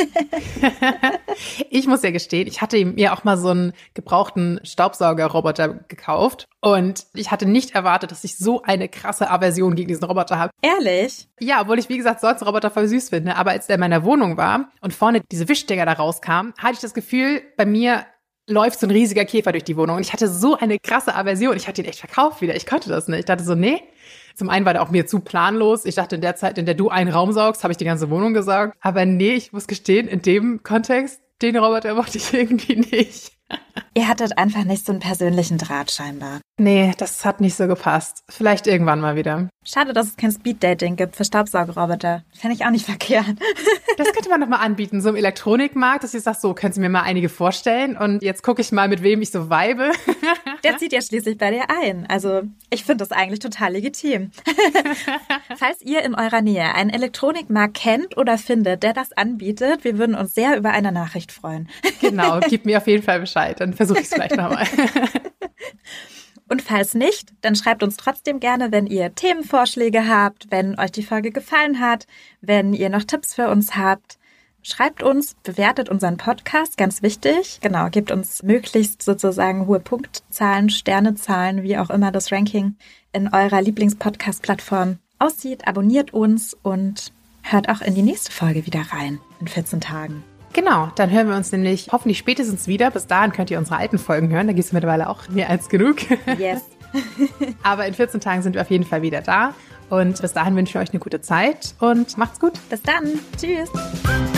Ich muss ja gestehen, ich hatte mir auch mal so einen gebrauchten Staubsaugerroboter gekauft und ich hatte nicht erwartet, dass ich so eine krasse Aversion gegen diesen Roboter habe. Ehrlich? Ja, obwohl ich, wie gesagt, sonst Roboter voll süß finde. Aber als der in meiner Wohnung war und vorne diese Wischdinger da rauskamen, hatte ich das Gefühl, bei mir läuft so ein riesiger Käfer durch die Wohnung. Und ich hatte so eine krasse Aversion. Ich hatte ihn echt verkauft wieder. Ich konnte das nicht. Ich dachte so, nee. Zum einen war der auch mir zu planlos. Ich dachte, in der Zeit, in der du einen Raum saugst, habe ich die ganze Wohnung gesaugt. Aber nee, ich muss gestehen, in dem Kontext, den Roboter mochte ich irgendwie nicht. Ihr hattet einfach nicht so einen persönlichen Draht scheinbar. Nee, das hat nicht so gepasst. Vielleicht irgendwann mal wieder. Schade, dass es kein Speed-Dating gibt für Staubsaugerroboter. Fände ich auch nicht verkehrt. Das könnte man doch mal anbieten, so im Elektronikmarkt, dass ich sage, so, können Sie mir mal einige vorstellen? Und jetzt gucke ich mal, mit wem ich so vibe. Der zieht ja schließlich bei dir ein. Also ich finde das eigentlich total legitim. Falls ihr in eurer Nähe einen Elektronikmarkt kennt oder findet, der das anbietet, wir würden uns sehr über eine Nachricht freuen. Genau, gib mir auf jeden Fall Bescheid, dann versuche ich es vielleicht nochmal. Und falls nicht, dann schreibt uns trotzdem gerne, wenn ihr Themenvorschläge habt, wenn euch die Folge gefallen hat, wenn ihr noch Tipps für uns habt. Schreibt uns, bewertet unseren Podcast, ganz wichtig. Genau, gebt uns möglichst sozusagen hohe Punktzahlen, Sternezahlen, wie auch immer das Ranking in eurer Lieblingspodcast-Plattform aussieht. Abonniert uns und hört auch in die nächste Folge wieder rein, in 14 Tagen. Genau, dann hören wir uns nämlich hoffentlich spätestens wieder. Bis dahin könnt ihr unsere alten Folgen hören, da gibt es mittlerweile auch mehr als genug. Yes. Aber in 14 Tagen sind wir auf jeden Fall wieder da. Und bis dahin wünschen wir euch eine gute Zeit und macht's gut. Bis dann. Tschüss.